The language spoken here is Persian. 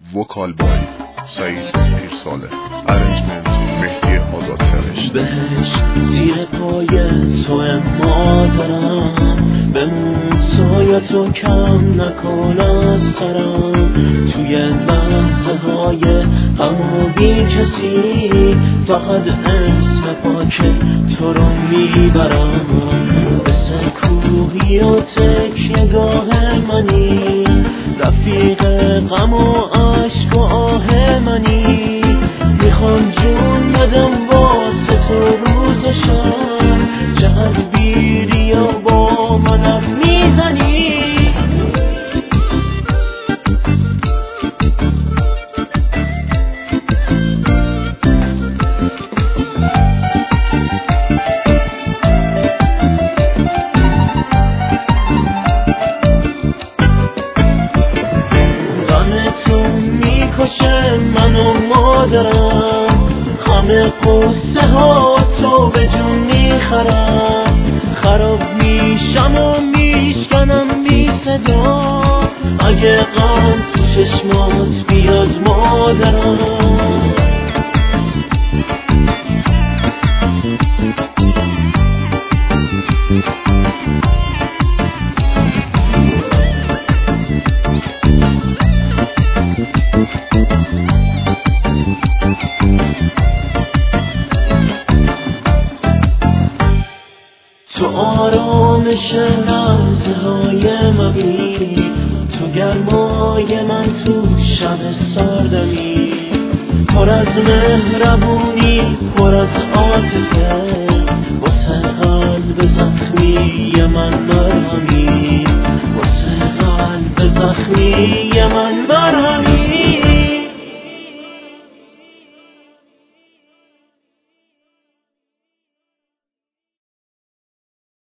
وکال بای سعید پیرساله، ارنجمنت مهدی آزاد سرشت. بهش زیر پای تو مادرم، بمون سایتو کم نکن از سرم. توی لحظه های غم بی کسی فقط اسم پاک تو رو میبرم. مثل کوهی و تکیه‌گاه منی، رفیق غم و عشق و آه منی. میخوام جون بدم واسه تو روز و شب، چقدر بیری و با منم میزنی. میکشه منو مادرم، همه قصه ها تو به جون میخرم. خراب میشم و میشکنم بی صدا، اگه غم تو چشمات بیاد مادرم. تو آرامش لحظه های مبین، تو گرمای من تو شب سردمی. پر از مهربونی، پر از عاطفه، واسه قلب زخمی من مرهمی. واسه قلب زخمی من